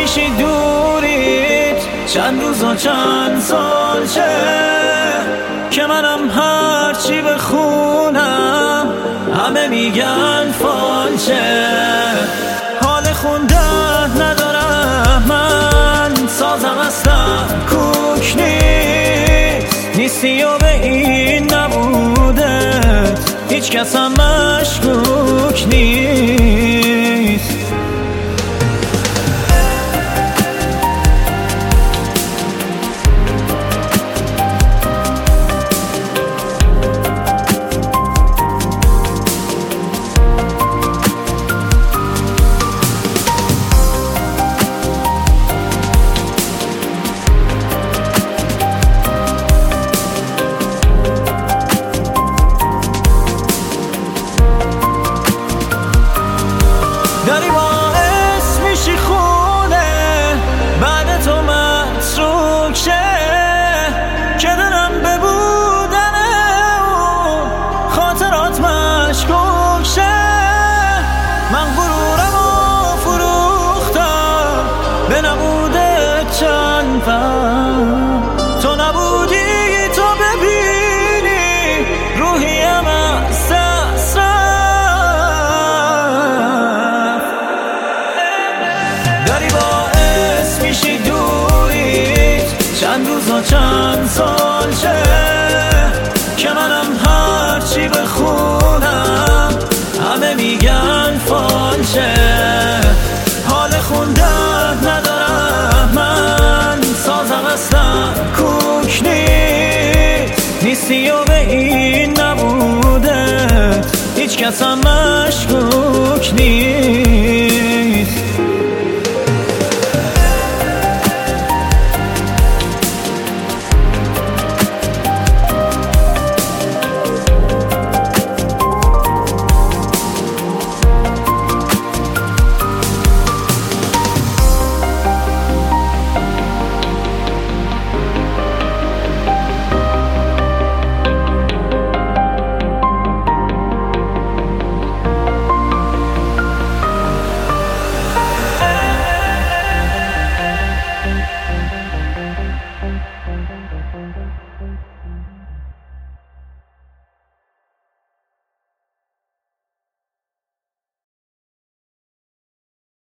میشی دورید چند روز و چند سال شه که منم هرچی بخونم همه میگن فالشه. حال خوندن ندارم من، سازم اصلا کوک نیستی و به این نبودت هیچ کس هم مشکوک نیست. داری باعث میشی خونه بعد تو متروک شه که دارم به بودنه و خاطرات مشکوک شه. من غرورم و فروختم به نبوده چند فهم، تو نبودی تو ببینی روحیم از دست داری باعث میشی دورید چند روز و چند سال شه که منم هرچی بخونم همه میگن فالشه. حال خوندن ندارم من، سازم اصلا کوک نیستی و به این نبوده هیچ کس هم مشکوک نیست.